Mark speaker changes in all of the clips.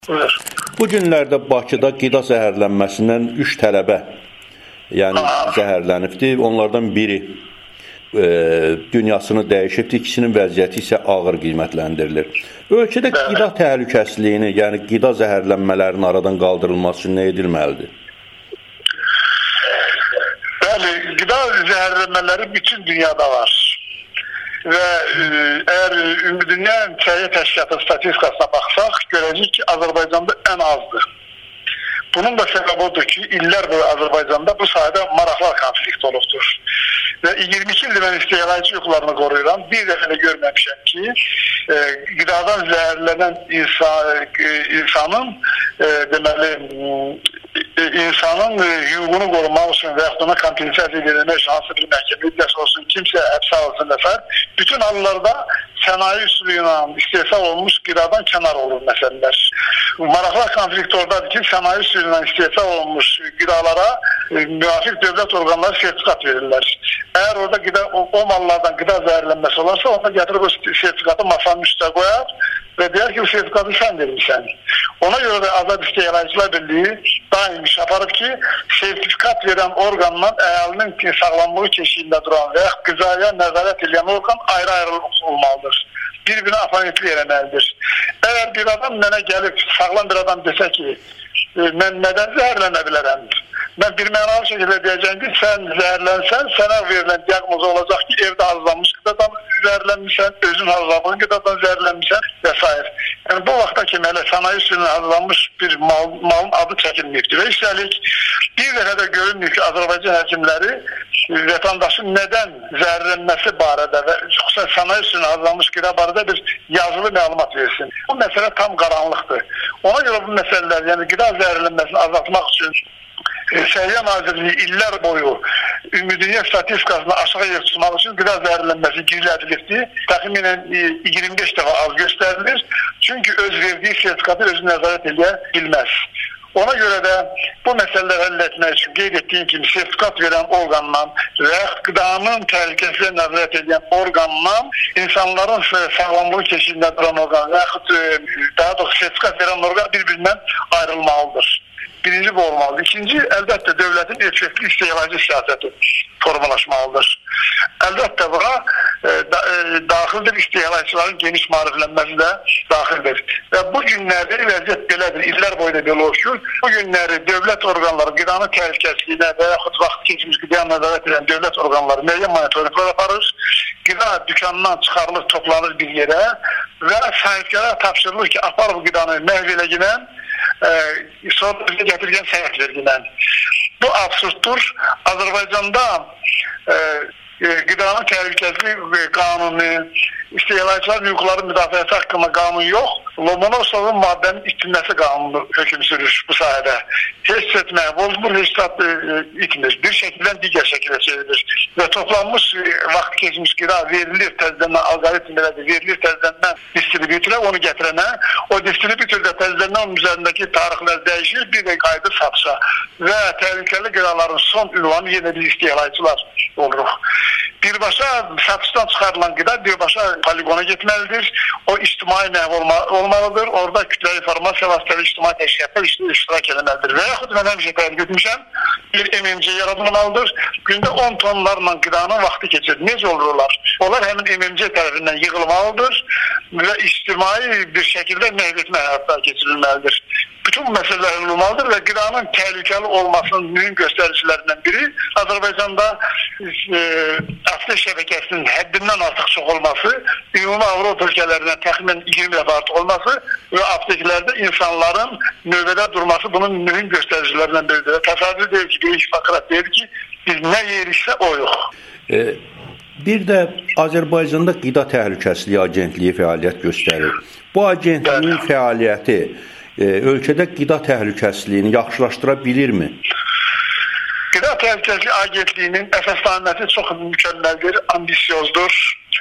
Speaker 1: Buyur.
Speaker 2: Bu günlərdə Bakıda qida zəhərlənməsindən 3 tələbə zəhərlənibdir. Onlardan biri dünyasını dəyişibdir, ikisinin vəziyyəti isə ağır qiymətləndirilir. Ölkədə qida təhlükəsizliyini, yəni qida zəhərlənmələrinin aradan qaldırılması üçün nə edilməlidir?
Speaker 1: Bəli, qida zəhərlənmələri bütün dünyada var. Və əgər Ümumdünya Səhiyyə Təşkilatı statistikasına baxsaq, görəcəyik ki, Azərbaycanda ən azdır. Bunun da səbəbi odur ki, illər boyu Azərbaycanda bu sahədə maraqlar konflikt olubdur. Və 22 ildir mən istehlakçı hüquqlarını qoruyuram. Bir dəfə də görməmişəm ki, qidadan zəhərlənən insanın insanın hüququnu qorumaq üçün və yaxud ona kompensasiya verilmək hansı bir məhkəmə iddiası olsun, kimsə həbsə alsın nəfər, bütün hallarda sənaye üsulu ilə istehsal olmuş qidadan kənar olur məsələlər. Maraqlar konflikti oradadır ki, sənaye üsulu ilə istehsal olmuş qidalara müvafiq dövlət orqanları sertifikat verirlər. Əgər orada o mallardan qida zəhərlənməsi olarsa, ona gətirib o sertifikatı masanın üstə qoyar və deyər ki, bu sertifikatı sən verirsən. Ona görə də Azad İstehlakçılar Birliyi daim iş aparıb ki, sertifikat verən orqandan əhalinin sağlamlığı keşiyində duran və yaxud qızaya nəzarət edən orqan ayrı-ayrı olmalıdır. Bir-birini aparentli eləməlidir. Əgər bir adam mənə gəlib, sağlam bir adam desə ki, mən nədən zəhərlənə bilərəm? Mən bir mənalı şəkildə deyəcəyim ki, sən zəhərlənsən, sənə verilən diaqnoz olacaq ki, evdə hazırlanmış qidadan zəhərlənmişsən, özün hazırladığın qidadan zəhərlənmişsən və s. Yəni, bu vaxta kimi hələ sənaye üsuluna hazırlanmış bir malın adı çəkilməyibdir. Və üstəlik, bir dəfə də görünmür ki, Azərbaycan həkimləri vətəndaşın nədən zəhərlənməsi barədə və xüsusən sənaye üsuluna hazırlanmış qida barədə bir yazılı məlumat versin. Bu məsələ tam qaranlıqdır. Ona görə bu məsələlər, yəni qida zəhərlənməsini azaltmaq üçün Səhiyyə Nazirliyi illər boyu Ümumdünya statistikasını aşağı yer tutmaq üçün qida zəhərlənməsi gizlədilibdir. Təxminən 25 dəfə az göstərilir. Çünki öz verdiyi sertifikatı özü nəzarət edə bilməz. Ona görə də bu məsələləri həll etmək üçün qeyd etdiyim kimi sertifikat verən orqandan və qidanın təhlükəsizliyinə nəzarət edən orqandan insanların sağlamlığı keşiyində duran orqan və yaxud daha doğrusu sertifikat verən orqan bir-birindən ayrılmalıdır. Birinci bu olmalıdır. İkinci, əlbəttə dövlətin effektiv istehlakçı siyasəti formalaşmalıdır. Əlbəttə buna daxildir, istehlakçıların geniş maariflənməsi də daxildir. Və bu günləri vəziyyət belədir, illər boyunca belə oluşur. Bu günləri dövlət orqanları qidanın təhlükəsizliyinə və yaxud vaxt keçmiş qidaya nəzarət edən dövlət orqanları müəyyən monitorinqlər aparır. Qida dükanından çıxarılır, toplanır bir yerə və sahibkara tapşırılır ki, apar bu qidanı məhv eləginən sonra bizə gətirgən sənət vergilən. Bu absurddur. Azərbaycanda qidanın təhlükəsizlik qanunu, istehlakçılar hüquqları müdafiəsi haqqında qanun yox, Lomonosovun maddənin itilməsi qanunu hökm sürür bu sahədə. Heç etmək, bozmur, heç itmir. Bir şəkildən digər şəkilə çevrilir. Və toplanmış vaxt keçmiş qida verilir təzədən alqoritmlərdə, verilir təzədən distribütörə, onu gətirənə, o distribütördə təzədən onun üzərindəki tarixlər dəyişir, bir də qayıdır satışa. Və təhlükəli qidaların son ünvanı yenə biz istehlakçılar oluruq. Birbaşa satışdan çıxarılan qida birbaşa poligona getməlidir. O ictimai məhv olmalıdır. Orada kütləvi informasiya vasitəli ictimai təşkilatlar iştirak eləməlidir. Və yaxud mən həmişə təhlük etmişəm, bir MMC yaradılmalıdır. Gündə 10 tonlarla qidanın vaxtı keçir. Necə olurlar? Onlar həmin MMC tərəfindən yığılmalıdır və ictimai bir şəkildə məhv etmə həyata keçirilməlidir. Bütün bu məsələlər olmalıdır və qidanın təhlükəli olmasının mühüm göstəricilərindən biri Azərbaycanda after şəbəkəsinin həddindən artıq çox olması, ümumi Avropa ölkələrindən təxminən 20 dəfə artıq olması və apteklərdə insanların növbədə durması bunun mühüm göstəricilərindən biridir. Təsadüf deyil ki, Beyiş Fakrat deyir ki, biz nə yeriksə o yox.
Speaker 2: Bir də Azərbaycanda Qida Təhlükəsizliyi Agentliyi fəaliyyət göstərir. Bu agentliyin fəaliyyəti ölkədə qida təhlükəsizliyini yaxşılaşdıra bilirmi?
Speaker 1: Qida Təhlükəsizliyi Agentliyinin əsasnaməsi çox mükəmməldir, ambisiozdur.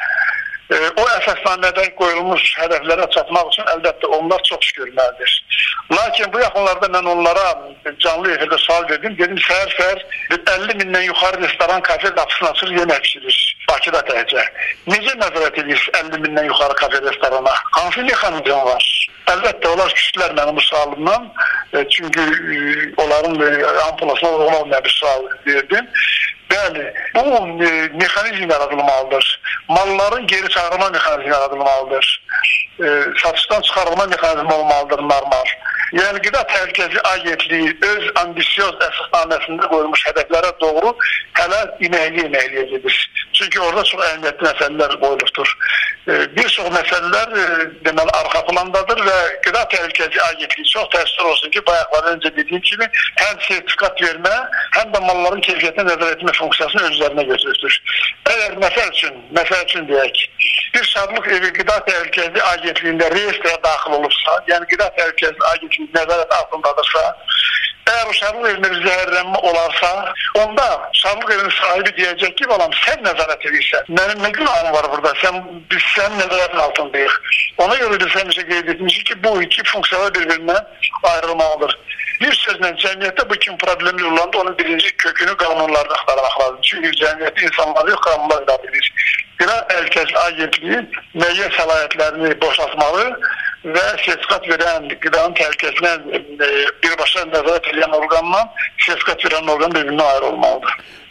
Speaker 1: O əsasnamədə qoyulmuş hədəflərə çatmaq üçün əlbəttə onlar çox iş görməlidir. Lakin bu yaxınlarda mən onlara canlı efirdə sual verdim. Dedim, səhər 50 mindən yuxarı restoran, kafe qapısını açır, yemək pişirir. Bakıda təkcə. Necə nəzarət edirsiniz 50 mindən yuxarı kafe restorana? Hansı mexanizm var? Əlbəttə, onlar küçdülər mənim bu sualımdan. Çünki onların ampulasına uyğun olmayan bir sual verdim. Bəli, bu mexanizm yaradılmalıdır. Malların geri çağırma mexanizmi yaradılmalıdır. Satışdan çıxarılma mexanizmi olmalıdır normal. Yəni Qida Təhlükəsizliyi Agentliyi öz ambisiyoz əsasnaməsində qoyulmuş hədəflərə doğru hələ iməkliyə gedir. Çünki orada çox əhəmiyyətli məsələlər qoyulubdur. Bir çox məsələlər deməli arxa plandadır və Qida Təhlükəsizliyi Agentliyi çox təəssüf olsun ki, bayaqlar öncə dediyim kimi həm sertifikat vermə, həm də malların keyfiyyətinə nəzarət etmə funksiyasını öz üzərinə götürür. Əgər məsəl üçün deyək, bir şadlıq evi Qida Təhlükəsizliyi Agentliyində reyestrə daxil olubsa, yəni Qida Təhlükəsizliyi Agentliyi nəzarət altındadırsa, əgər o şadlıq evində bir zəhərlənmə olarsa, onda şadlıq evinin sahibi deyəcək ki, balam, sən nəzarət edirsən. Mənim nə günahım var burada? Biz sənin nəzarətin altındayıq. Ona görə biz həmişə qeyd etmişik ki, bu iki funksiyalar bir-birindən ayrılmalıdır. Bir sözlə cəmiyyətdə bu kimi problemli olanda onun birinci kökünü qanunlarda axtarmaq lazım. Çünki cəmiyyətdə insanlar yox, qanunlar idarə edir. Qida Təhlükəsizliyi Agentliyi müəyyən səlahiyyətlərini boşaltmalı və sertifikat verən qidanın təhlükəsizliyinə birbaşa nəzarət edən orqanla sertifikat verən orqan bir-birindən ayrı olmalıdır.